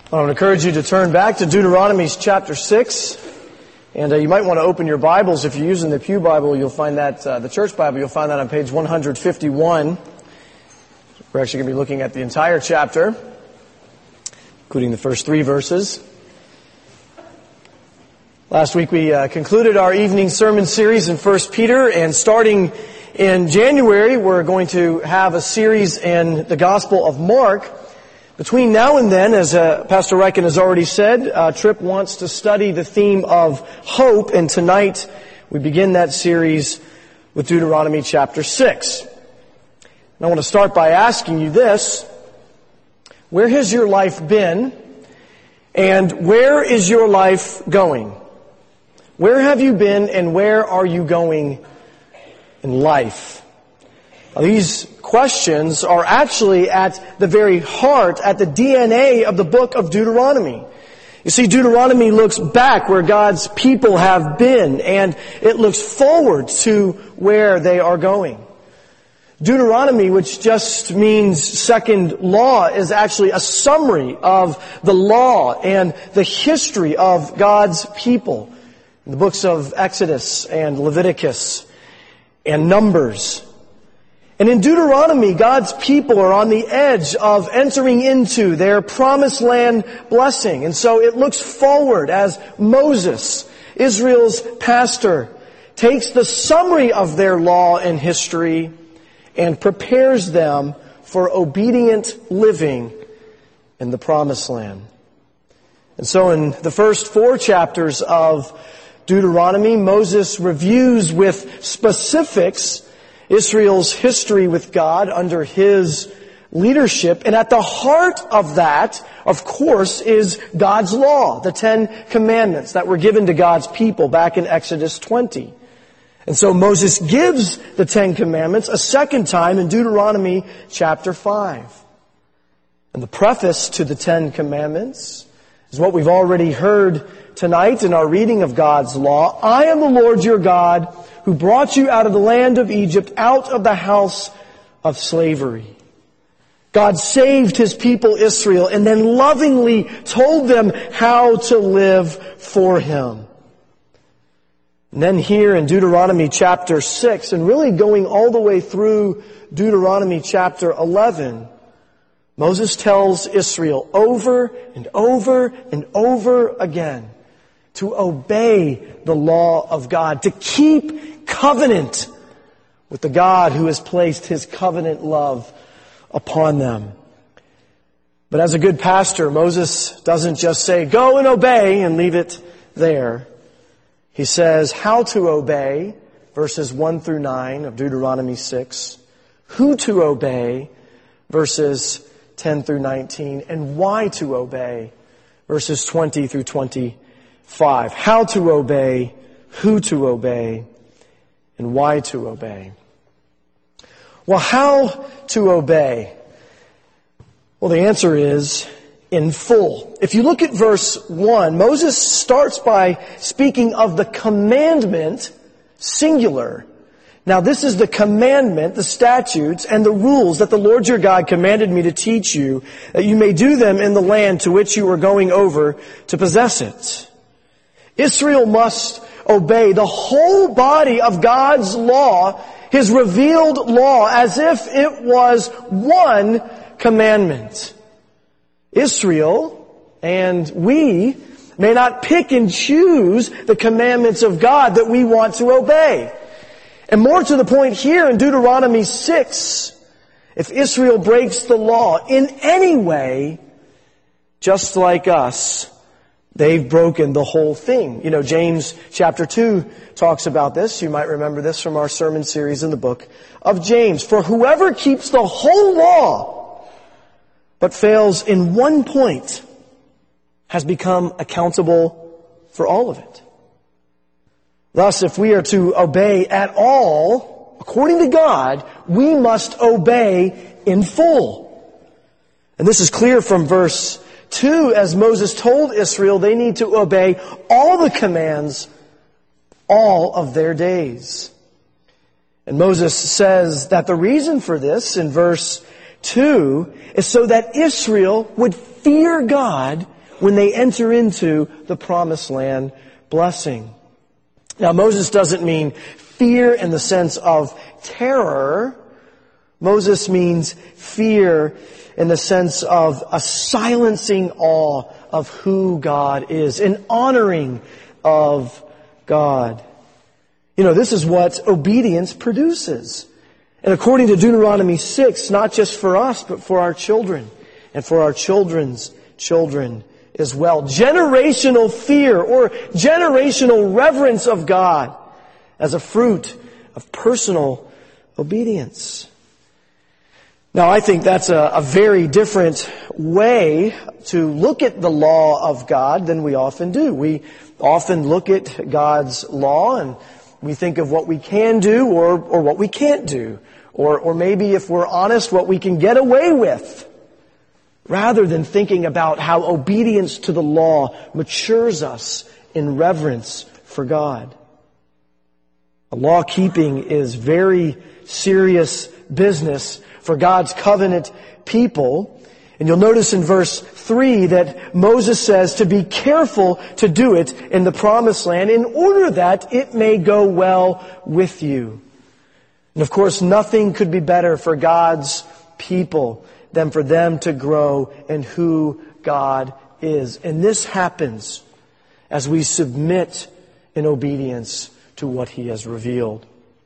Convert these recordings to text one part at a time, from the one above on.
I would encourage you to turn back to Deuteronomy chapter 6. And you might want to open your Bibles. If you're using the Pew Bible, you'll find that, the Church Bible, you'll find that on page 151. We're actually going to be looking at the entire chapter, including the first 3 verses. Last week we concluded our evening sermon series in 1 Peter, and starting in January, we're going to have a series in the Gospel of Mark. Between now and then, as Pastor Reichen has already said, Tripp wants to study the theme of hope, and tonight we begin that series with Deuteronomy chapter 6. And I want to start by asking you this: where has your life been, and where is your life going? Where have you been, and where are you going in life? Now, these questions are actually at the very heart, at the DNA of the book of Deuteronomy. You see, Deuteronomy looks back where God's people have been, and it looks forward to where they are going. Deuteronomy, which just means second law, is actually a summary of the law and the history of God's people. In the books of Exodus and Leviticus and Numbers. And in Deuteronomy, God's people are on the edge of entering into their promised land blessing. And so it looks forward as Moses, Israel's pastor, takes the summary of their law and history and prepares them for obedient living in the promised land. And so in the first 4 chapters of Deuteronomy, Moses reviews with specifics Israel's history with God under his leadership. And at the heart of that, of course, is God's law, the 10 commandments that were given to God's people back in Exodus 20. And so Moses gives the 10 commandments a second time in Deuteronomy chapter 5. And the preface to the 10 commandments is what we've already heard tonight in our reading of God's law. I am the Lord your God, who brought you out of the land of Egypt, out of the house of slavery. God saved His people Israel and then lovingly told them how to live for Him. And then here in Deuteronomy chapter 6, and really going all the way through Deuteronomy chapter 11, Moses tells Israel over and over and over again to obey the law of God, to keep covenant with the God who has placed His covenant love upon them. But as a good pastor, Moses doesn't just say, go and obey, and leave it there. He says how to obey, verses 1 through 9 of Deuteronomy 6, who to obey, verses 10 through 19, and why to obey, verses 20 through 25. How to obey, who to obey, and why to obey. Well, how to obey? Well, the answer is in full. If you look at verse 1, Moses starts by speaking of the commandment, singular. Now, this is the commandment, the statutes, and the rules that the Lord your God commanded me to teach you, that you may do them in the land to which you are going over to possess it. Israel must obey the whole body of God's law, His revealed law, as if it was one commandment. Israel and we may not pick and choose the commandments of God that we want to obey. And more to the point here in Deuteronomy 6, if Israel breaks the law in any way, just like us, they've broken the whole thing. You know, James chapter 2 talks about this. You might remember this from our sermon series in the book of James. For whoever keeps the whole law, but fails in one point, has become accountable for all of it. Thus, if we are to obey at all, according to God, we must obey in full. And this is clear from verse 2, as Moses told Israel they need to obey all the commands all of their days. And Moses says that the reason for this in verse 2 is so that Israel would fear God when they enter into the promised land blessing. Now, Moses doesn't mean fear in the sense of terror. Moses means fear in the sense of a silencing awe of who God is, an honoring of God. You know, this is what obedience produces. And according to Deuteronomy 6, not just for us, but for our children and for our children's children as well. Generational fear or generational reverence of God as a fruit of personal obedience. Now, I think that's a very different way to look at the law of God than we often do. We often look at God's law and we think of what we can do or what we can't do. Or maybe, if we're honest, what we can get away with, rather than thinking about how obedience to the law matures us in reverence for God. Law keeping is very serious business for God's covenant people. And you'll notice in verse 3 that Moses says to be careful to do it in the promised land in order that it may go well with you. And of course, nothing could be better for God's people than for them to grow in who God is. And this happens as we submit in obedience to what He has revealed.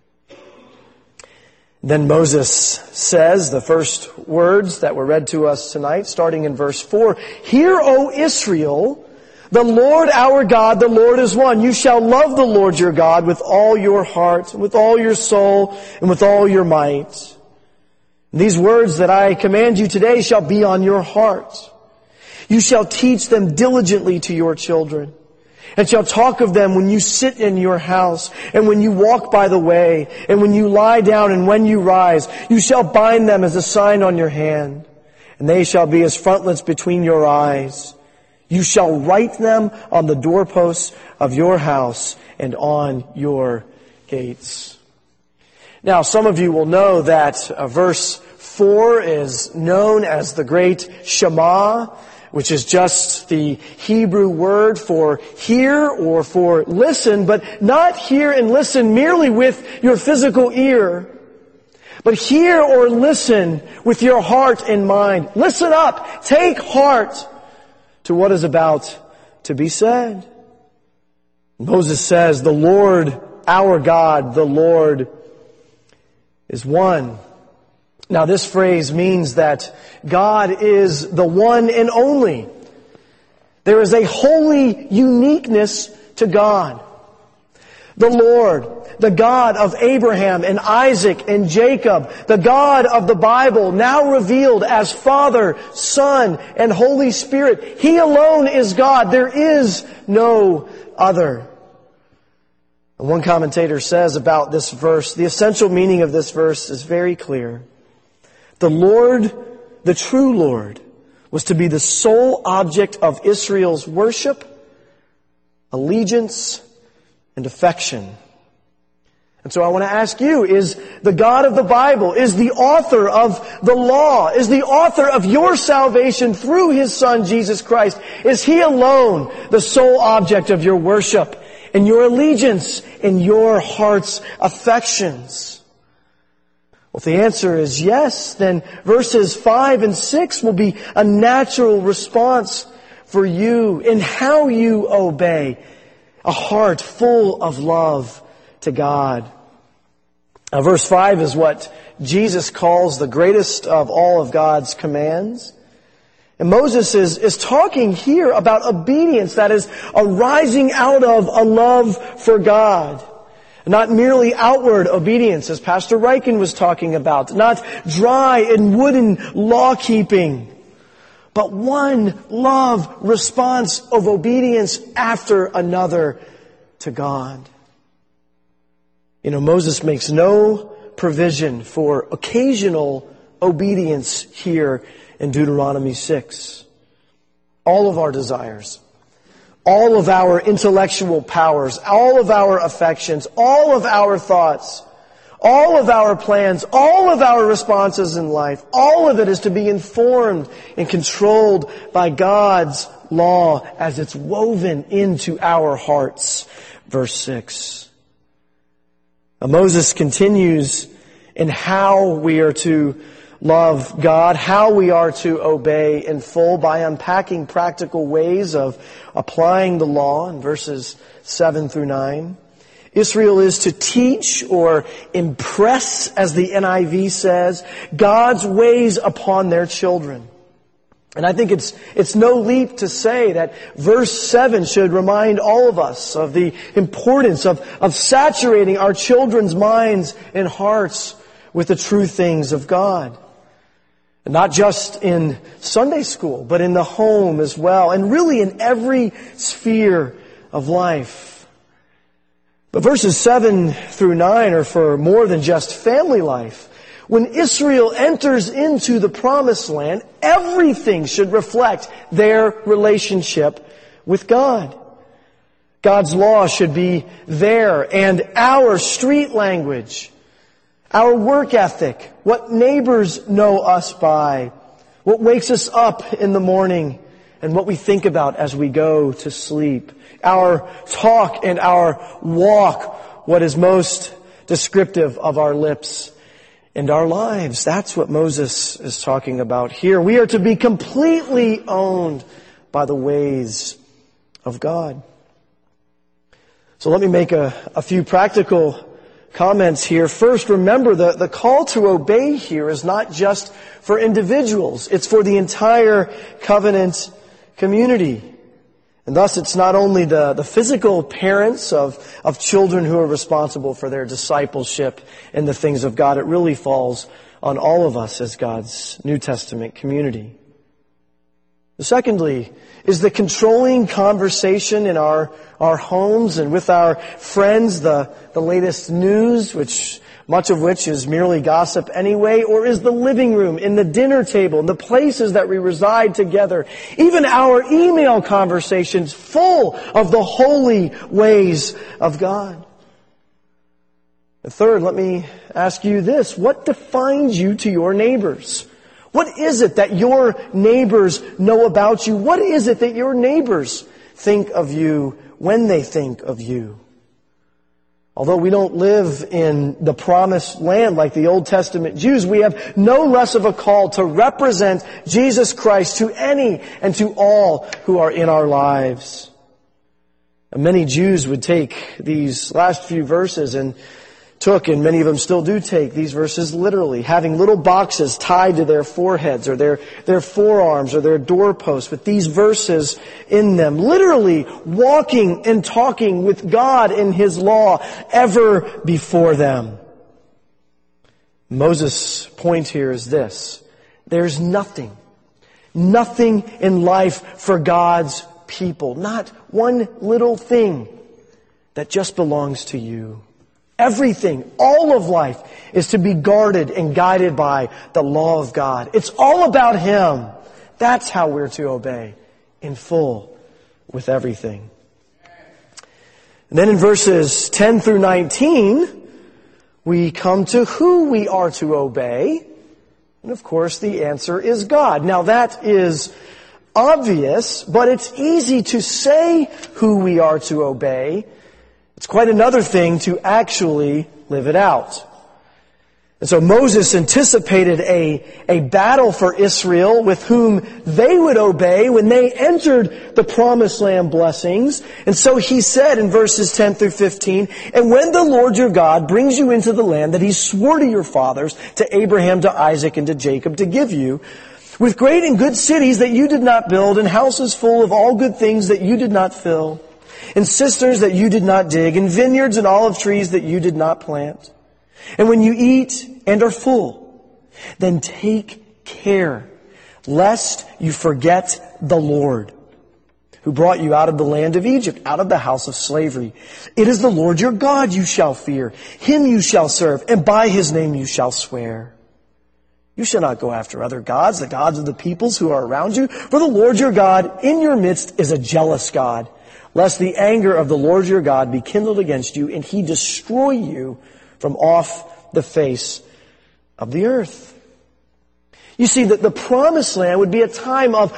Then Moses says the first words that were read to us tonight, starting in verse 4, "Hear, O Israel, the Lord our God, the Lord is one. You shall love the Lord your God with all your heart, with all your soul, and with all your might. These words that I command you today shall be on your heart. You shall teach them diligently to your children, and shall talk of them when you sit in your house, and when you walk by the way, and when you lie down, and when you rise. You shall bind them as a sign on your hand, and they shall be as frontlets between your eyes. You shall write them on the doorposts of your house and on your gates." Now, some of you will know that verse 4 is known as the great Shema, which is just the Hebrew word for hear or for listen, but not hear and listen merely with your physical ear, but hear or listen with your heart and mind. Listen up, take heart to what is about to be said. Moses says, "The Lord, our God, the Lord is one." Now, this phrase means that God is the one and only. There is a holy uniqueness to God. The Lord, the God of Abraham and Isaac and Jacob, the God of the Bible, now revealed as Father, Son, and Holy Spirit. He alone is God. There is no other. And one commentator says about this verse, the essential meaning of this verse is very clear. The Lord, the true Lord, was to be the sole object of Israel's worship, allegiance, and affection. And so I want to ask you, is the God of the Bible, is the author of the law, is the author of your salvation through His Son, Jesus Christ, is He alone the sole object of your worship and your allegiance and your heart's affections? Well, if the answer is yes, then verses 5 and 6 will be a natural response for you in how you obey. A heart full of love to God. Now, verse 5 is what Jesus calls the greatest of all of God's commands. And Moses is talking here about obedience that is arising out of a love for God. Not merely outward obedience, as Pastor Riken was talking about. Not dry and wooden law-keeping. But one love response of obedience after another to God. You know, Moses makes no provision for occasional obedience here in Deuteronomy 6. All of our desires, all of our intellectual powers, all of our affections, all of our thoughts, All of our plans, all of our responses in life, all of it is to be informed and controlled by God's law as it's woven into our hearts. Verse 6. Moses continues in how we are to love God, how we are to obey in full by unpacking practical ways of applying the law in verses 7 through 9. Israel is to teach or impress, as the NIV says, God's ways upon their children. And I think it's no leap to say that verse 7 should remind all of us of the importance of saturating our children's minds and hearts with the true things of God. And not just in Sunday school, but in the home as well, and really in every sphere of life. But verses 7 through 9 are for more than just family life. When Israel enters into the promised land, everything should reflect their relationship with God. God's law should be there, and our street language, our work ethic, what neighbors know us by, what wakes us up in the morning, and what we think about as we go to sleep. Our talk and our walk, what is most descriptive of our lips and our lives. That's what Moses is talking about here. We are to be completely owned by the ways of God. So let me make a few practical comments here. First, remember the call to obey here is not just for individuals. It's for the entire covenant community. And thus it's not only the physical parents of children who are responsible for their discipleship in the things of God. It really falls on all of us as God's New Testament community. Secondly, is the controlling conversation in our homes and with our friends the latest news, much of which is merely gossip anyway, or is the living room, in the dinner table, in the places that we reside together, even our email conversations full of the holy ways of God? And third, let me ask you this. What defines you to your neighbors? What is it that your neighbors know about you? What is it that your neighbors think of you when they think of you? Although we don't live in the promised land like the Old Testament Jews, we have no less of a call to represent Jesus Christ to any and to all who are in our lives. And many Jews would take these last few verses and many of them still do take these verses literally, having little boxes tied to their foreheads or their forearms or their doorposts with these verses in them, literally walking and talking with God in His law ever before them. Moses' point here is this: there's nothing in life for God's people, not one little thing that just belongs to you. Everything, all of life is to be guarded and guided by the law of God. It's all about Him. That's how we're to obey in full with everything. And then in verses 10 through 19, we come to who we are to obey. And of course, the answer is God. Now that is obvious, but it's easy to say who we are to obey. It's quite another thing to actually live it out. And so Moses anticipated a battle for Israel with whom they would obey when they entered the promised land blessings. And so he said in verses 10 through 15, "And when the Lord your God brings you into the land that He swore to your fathers, to Abraham, to Isaac, and to Jacob to give you, with great and good cities that you did not build, and houses full of all good things that you did not fill, and cisterns that you did not dig, and vineyards and olive trees that you did not plant. And when you eat and are full, then take care, lest you forget the Lord, who brought you out of the land of Egypt, out of the house of slavery. It is the Lord your God you shall fear. Him you shall serve, and by His name you shall swear. You shall not go after other gods, the gods of the peoples who are around you, for the Lord your God in your midst is a jealous God, lest the anger of the Lord your God be kindled against you, and He destroy you from off the face of the earth. You see, that the promised land would be a time of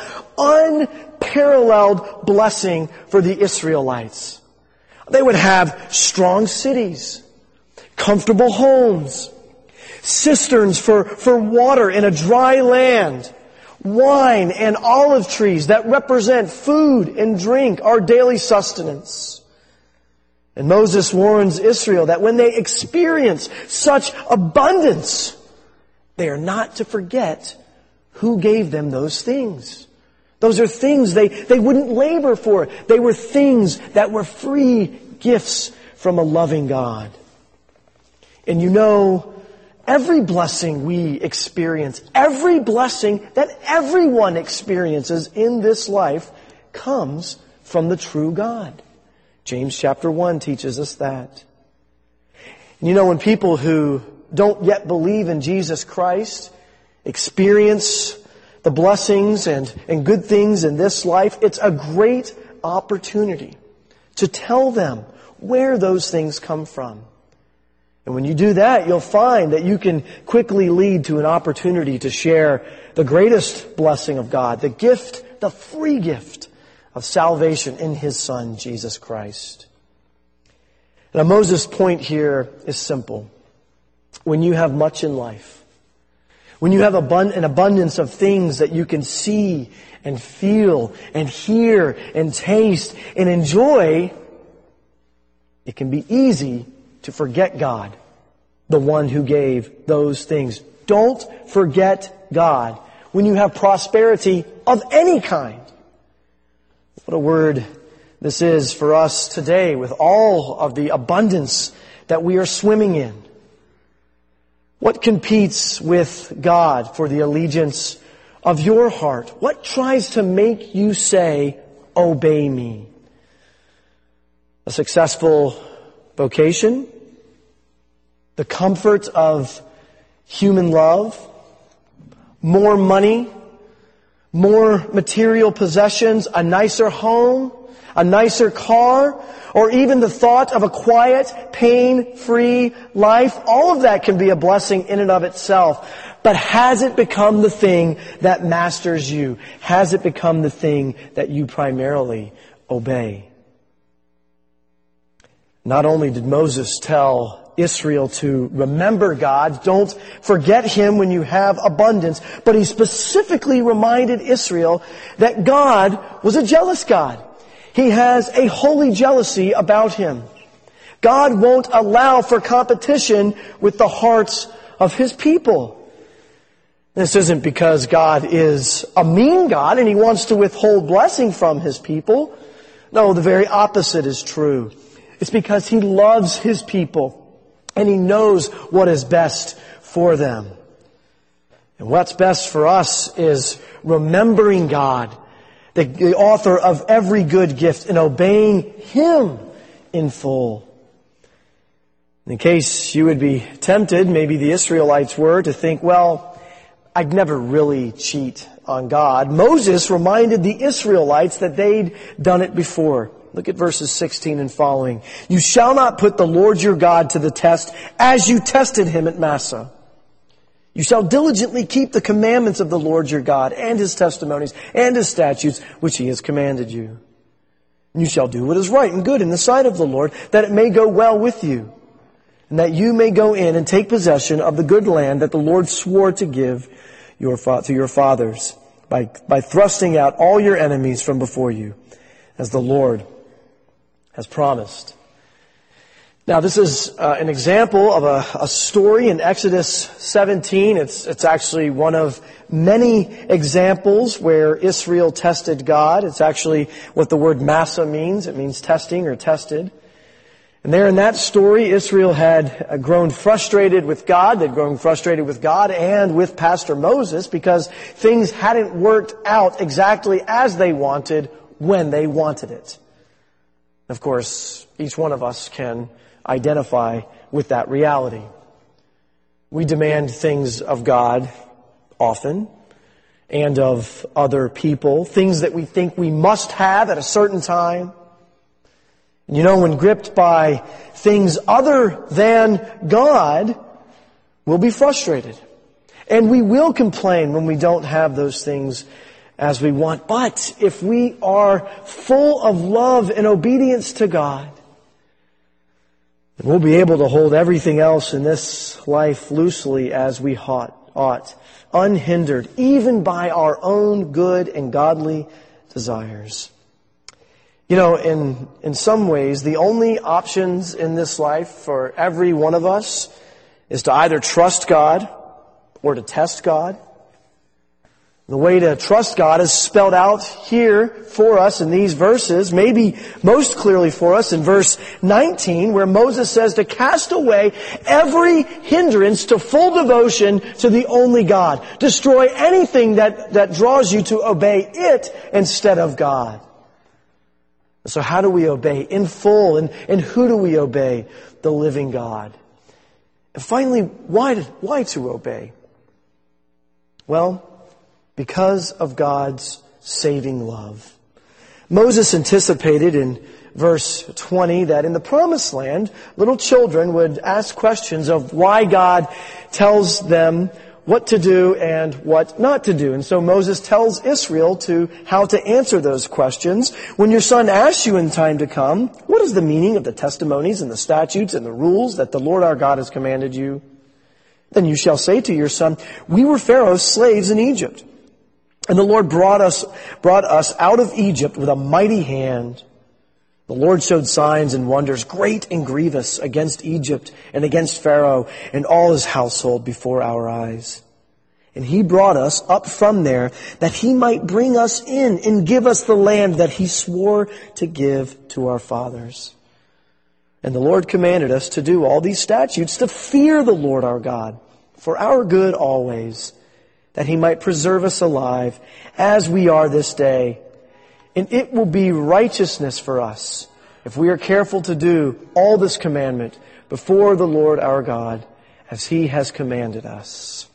unparalleled blessing for the Israelites. They would have strong cities, comfortable homes, cisterns for water in a dry land, wine and olive trees that represent food and drink, our daily sustenance. And Moses warns Israel that when they experience such abundance, they are not to forget who gave them those things. Those are things they wouldn't labor for. They were things that were free gifts from a loving God. And you know, every blessing we experience, every blessing that everyone experiences in this life comes from the true God. James chapter 1 teaches us that. And you know, when people who don't yet believe in Jesus Christ experience the blessings and good things in this life, it's a great opportunity to tell them where those things come from. And when you do that, you'll find that you can quickly lead to an opportunity to share the greatest blessing of God, the gift, the free gift of salvation in His Son, Jesus Christ. Now, Moses' point here is simple. When you have much in life, when you have an abundance of things that you can see and feel and hear and taste and enjoy, it can be easy to forget God, the one who gave those things. Don't forget God when you have prosperity of any kind. What a word this is for us today with all of the abundance that we are swimming in. What competes with God for the allegiance of your heart? What tries to make you say, obey me? A successful vocation? The comfort of human love? More money? More material possessions? A nicer home? A nicer car? Or even the thought of a quiet, pain-free life? All of that can be a blessing in and of itself. But has it become the thing that masters you? Has it become the thing that you primarily obey? Not only did Moses tell Israel to remember God, don't forget Him when you have abundance, but he specifically reminded Israel that God was a jealous God. He has a holy jealousy about Him. God won't allow for competition with the hearts of His people. This isn't because God is a mean God and He wants to withhold blessing from His people. No, the very opposite is true. It's because He loves His people and He knows what is best for them. And what's best for us is remembering God, the author of every good gift, and obeying Him in full. In case you would be tempted, maybe the Israelites were, to think, well, I'd never really cheat on God. Moses reminded the Israelites that they'd done it before. Look at verses 16 and following. You shall not put the Lord your God to the test as you tested Him at Massah. You shall diligently keep the commandments of the Lord your God and His testimonies and His statutes which He has commanded you. And you shall do what is right and good in the sight of the Lord, that it may go well with you, and that you may go in and take possession of the good land that the Lord swore to give to your fathers by thrusting out all your enemies from before you, as the Lord has promised. Now, this is an example of a story in Exodus 17. It's actually one of many examples where Israel tested God. It's actually what the word Massah means. It means testing or tested. And there in that story, Israel had grown frustrated with God. They'd grown frustrated with God and with Pastor Moses because things hadn't worked out exactly as they wanted when they wanted it. Of course, each one of us can identify with that reality. We demand things of God often and of other people, things that we think we must have at a certain time. You know, when gripped by things other than God, We'll be frustrated. And we will complain when we don't have those things as we want. But if we are full of love and obedience to God, then we'll be able to hold everything else in this life loosely as we ought, unhindered, even by our own good and godly desires. You know, in some ways, the only options in this life for every one of us is to either trust God or to test God. The way to trust God is spelled out here for us in these verses, maybe most clearly for us in verse 19, where Moses says to cast away every hindrance to full devotion to the only God. Destroy anything that draws you to obey it instead of God. So how do we obey in full? And who do we obey? The living God. And finally, why to obey? Well, because of God's saving love. Moses anticipated in verse 20 that in the promised land, little children would ask questions of why God tells them what to do and what not to do. And so Moses tells Israel how to answer those questions. When your son asks you in time to come, what is the meaning of the testimonies and the statutes and the rules that the Lord our God has commanded you? Then you shall say to your son, we were Pharaoh's slaves in Egypt. And the Lord brought us out of Egypt with a mighty hand. The Lord showed signs and wonders, great and grievous, against Egypt and against Pharaoh and all his household before our eyes. And he brought us up from there that he might bring us in and give us the land that he swore to give to our fathers. And the Lord commanded us to do all these statutes, to fear the Lord our God, for our good always, that he might preserve us alive as we are this day. And it will be righteousness for us if we are careful to do all this commandment before the Lord our God as he has commanded us.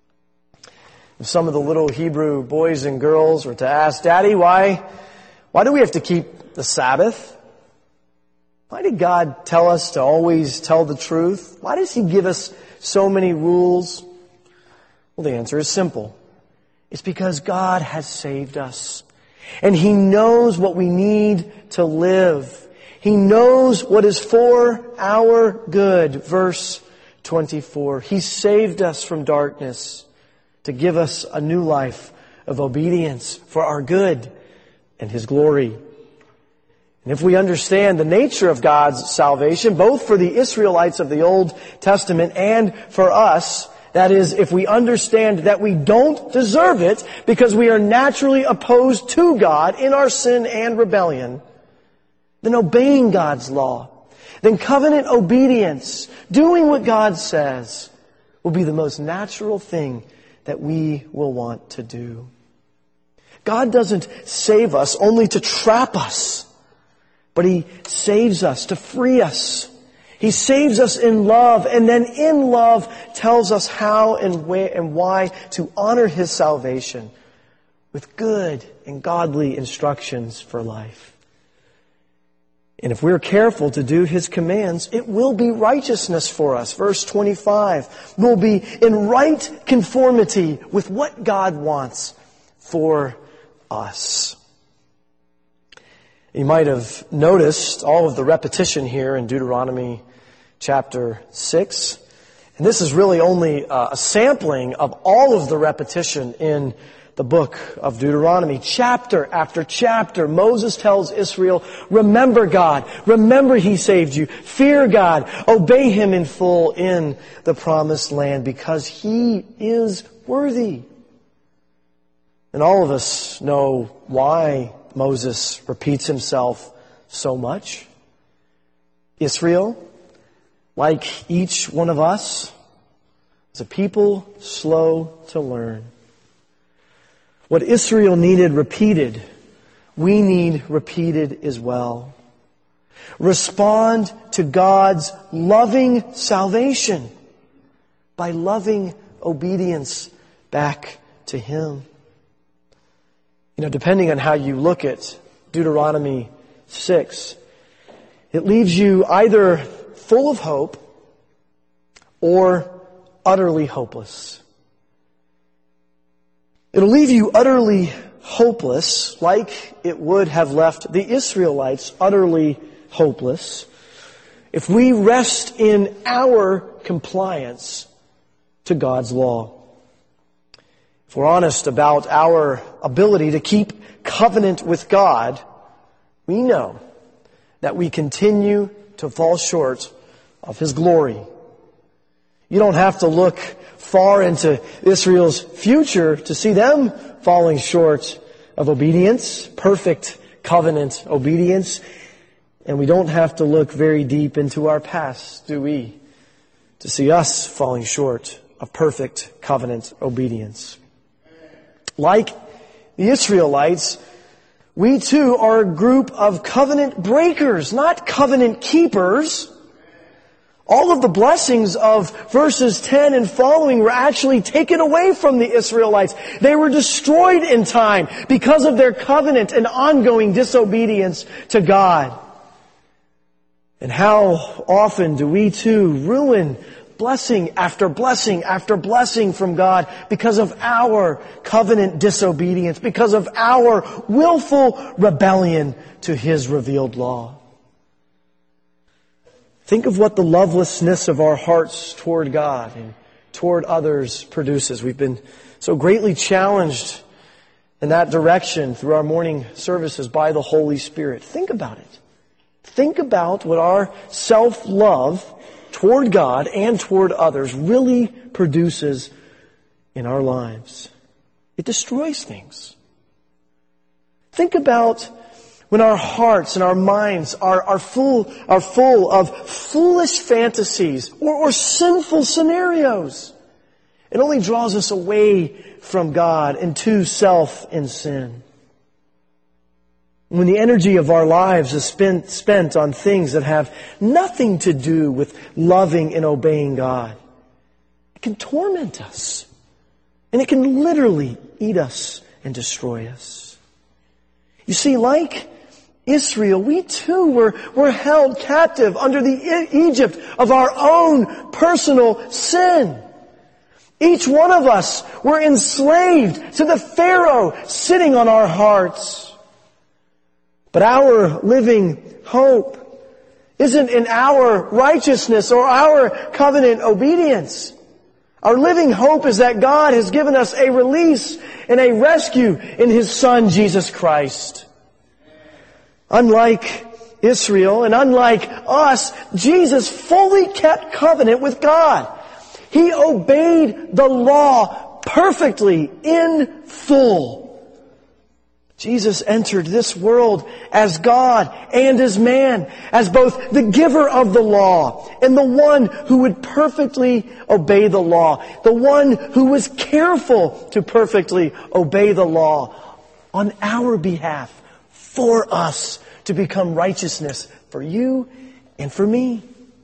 If some of the little Hebrew boys and girls were to ask, Daddy, why do we have to keep the Sabbath? Why did God tell us to always tell the truth? Why does he give us so many rules? Well, the answer is simple. It's because God has saved us. And he knows what we need to live. He knows what is for our good. Verse 24. He saved us from darkness to give us a new life of obedience for our good and his glory. And if we understand the nature of God's salvation, both for the Israelites of the Old Testament and for us, that is, if we understand that we don't deserve it because we are naturally opposed to God in our sin and rebellion, then obeying God's law, then covenant obedience, doing what God says, will be the most natural thing that we will want to do. God doesn't save us only to trap us, but he saves us to free us. He saves us in love, and then in love tells us how and where and why to honor his salvation with good and godly instructions for life. And if we're careful to do his commands, it will be righteousness for us. Verse 25, we'll be in right conformity with what God wants for us. You might have noticed all of the repetition here in Deuteronomy chapter 6. And this is really only a sampling of all of the repetition in the book of Deuteronomy. Chapter after chapter, Moses tells Israel, remember God, remember he saved you, fear God, obey him in full in the promised land because he is worthy. And all of us know why Moses repeats himself so much. Israel, like each one of us, is a people slow to learn. What Israel needed repeated, we need repeated as well. Respond to God's loving salvation by loving obedience back to him. You know, depending on how you look at Deuteronomy 6, it leaves you either full of hope or utterly hopeless. It'll leave you utterly hopeless, like it would have left the Israelites utterly hopeless, if we rest in our compliance to God's law. If we're honest about our ability to keep covenant with God, we know that we continue to fall short of His glory. You don't have to look far into Israel's future to see them falling short of obedience, perfect covenant obedience. And we don't have to look very deep into our past, do we, to see us falling short of perfect covenant obedience. Like the Israelites, we too are a group of covenant breakers, not covenant keepers. All of the blessings of verses 10 and following were actually taken away from the Israelites. They were destroyed in time because of their covenant and ongoing disobedience to God. And how often do we too ruin blessing after blessing after blessing from God because of our covenant disobedience, because of our willful rebellion to His revealed law. Think of what the lovelessness of our hearts toward God and toward others produces. We've been so greatly challenged in that direction through our morning services by the Holy Spirit. Think about it. Think about what our self-love toward God and toward others really produces in our lives. It destroys things. Think about when our hearts and our minds are full of foolish fantasies or sinful scenarios. It only draws us away from God and to self and sin. When the energy of our lives is spent on things that have nothing to do with loving and obeying God, it can torment us. And it can literally eat us and destroy us. You see, like Israel, we too were held captive under the Egypt of our own personal sin. Each one of us were enslaved to the Pharaoh sitting on our hearts. But our living hope isn't in our righteousness or our covenant obedience. Our living hope is that God has given us a release and a rescue in His Son, Jesus Christ. Unlike Israel and unlike us, Jesus fully kept covenant with God. He obeyed the law perfectly in full. Jesus entered this world as God and as man, as both the giver of the law and the one who would perfectly obey the law, the one who was careful to perfectly obey the law on our behalf, for us to become righteousness for you and for me.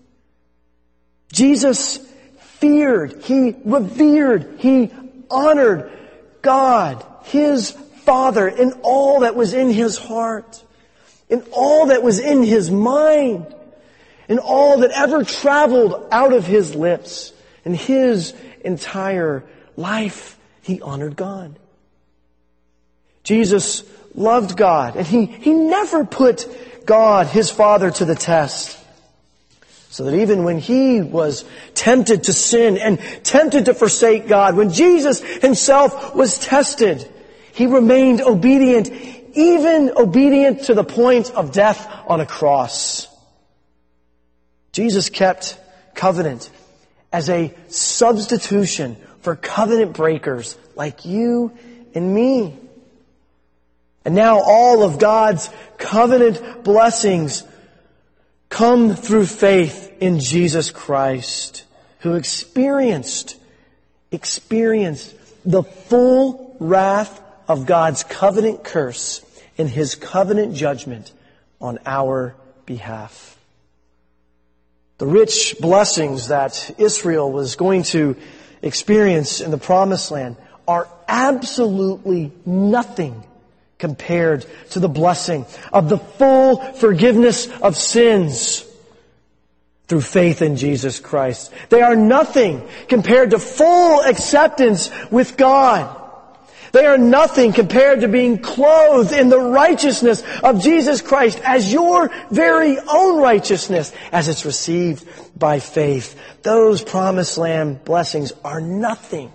Jesus feared, He revered, He honored God, His Father, in all that was in His heart, in all that was in His mind, in all that ever traveled out of His lips. In His entire life, He honored God. Jesus loved God, and He never put God, His Father, to the test. So that even when He was tempted to sin and tempted to forsake God, when Jesus Himself was tested, He remained obedient, even obedient to the point of death on a cross. Jesus kept covenant as a substitution for covenant breakers like you and me. And now all of God's covenant blessings come through faith in Jesus Christ, who experienced the full wrath of God's covenant curse in His covenant judgment on our behalf. The rich blessings that Israel was going to experience in the Promised Land are absolutely nothing compared to the blessing of the full forgiveness of sins through faith in Jesus Christ. They are nothing compared to full acceptance with God. They are nothing compared to being clothed in the righteousness of Jesus Christ as your very own righteousness as it's received by faith. Those promised land blessings are nothing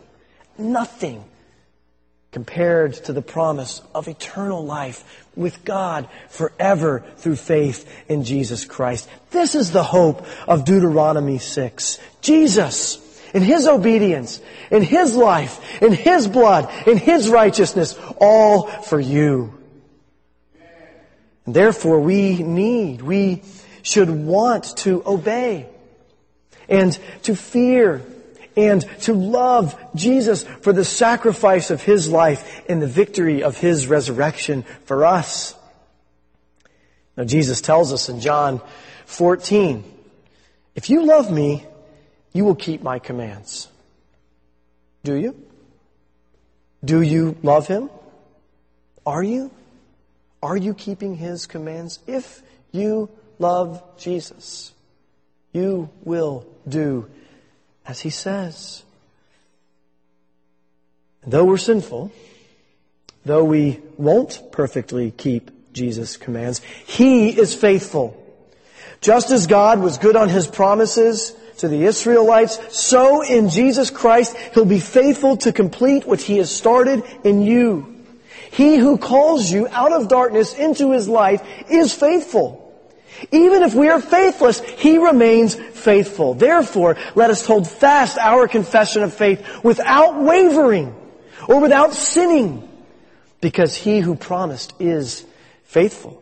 compared to the promise of eternal life with God forever through faith in Jesus Christ. This is the hope of Deuteronomy 6. Jesus, in His obedience, in His life, in His blood, in His righteousness, all for you. And therefore we should want to obey and to fear and to love Jesus for the sacrifice of His life and the victory of His resurrection for us. Now Jesus tells us in John 14, if you love me, you will keep my commands. Do you? Do you love Him? Are you? Are you keeping His commands? If you love Jesus, you will do as He says. And though we're sinful, though we won't perfectly keep Jesus' commands, He is faithful. Just as God was good on His promises to the Israelites, so in Jesus Christ He'll be faithful to complete what He has started in you. He who calls you out of darkness into His light is faithful. Even if we are faithless, He remains faithful. Therefore, let us hold fast our confession of faith without wavering or without sinning, because He who promised is faithful.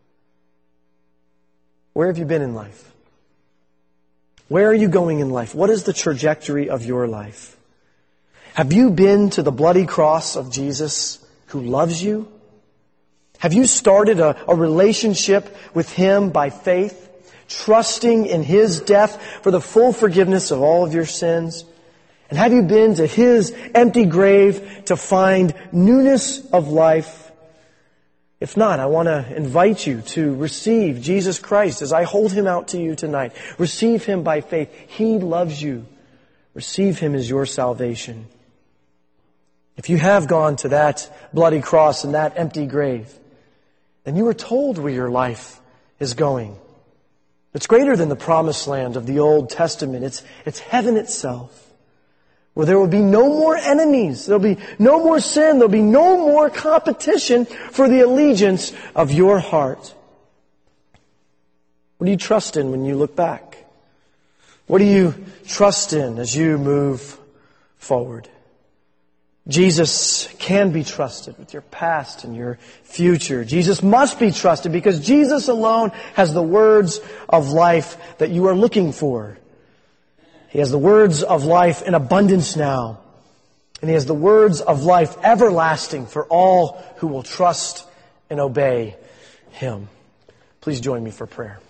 Where have you been in life? Where are you going in life? What is the trajectory of your life? Have you been to the bloody cross of Jesus who loves you? Have you started a relationship with Him by faith, trusting in His death for the full forgiveness of all of your sins? And have you been to His empty grave to find newness of life? If not, I want to invite you to receive Jesus Christ as I hold Him out to you tonight. Receive Him by faith. He loves you. Receive Him as your salvation. If you have gone to that bloody cross and that empty grave, then you are told where your life is going. It's greater than the promised land of the Old Testament. It's heaven itself, where there will be no more enemies. There'll be no more sin. There'll be no more competition for the allegiance of your heart. What do you trust in when you look back? What do you trust in as you move forward? Jesus can be trusted with your past and your future. Jesus must be trusted because Jesus alone has the words of life that you are looking for. He has the words of life in abundance now. And He has the words of life everlasting for all who will trust and obey Him. Please join me for prayer.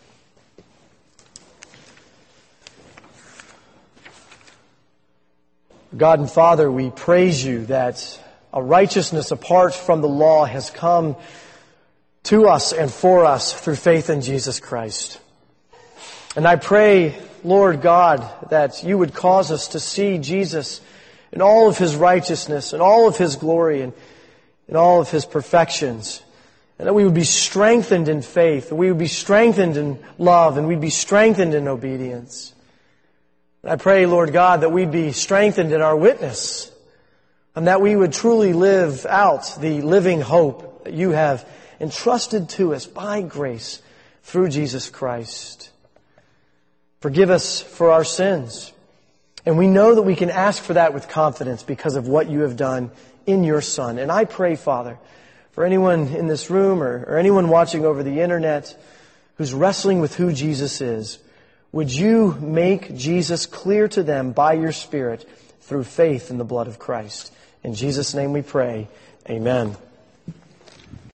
God and Father, we praise You that a righteousness apart from the law has come to us and for us through faith in Jesus Christ. And I pray, Lord God, that You would cause us to see Jesus in all of His righteousness and all of His glory and in all of His perfections. And that we would be strengthened in faith, that we would be strengthened in love, and we'd be strengthened in obedience. And I pray, Lord God, that we'd be strengthened in our witness and that we would truly live out the living hope that You have entrusted to us by grace through Jesus Christ. Forgive us for our sins. And we know that we can ask for that with confidence because of what You have done in Your Son. And I pray, Father, for anyone in this room or anyone watching over the internet who's wrestling with who Jesus is, would You make Jesus clear to them by Your Spirit through faith in the blood of Christ? In Jesus' name we pray. Amen.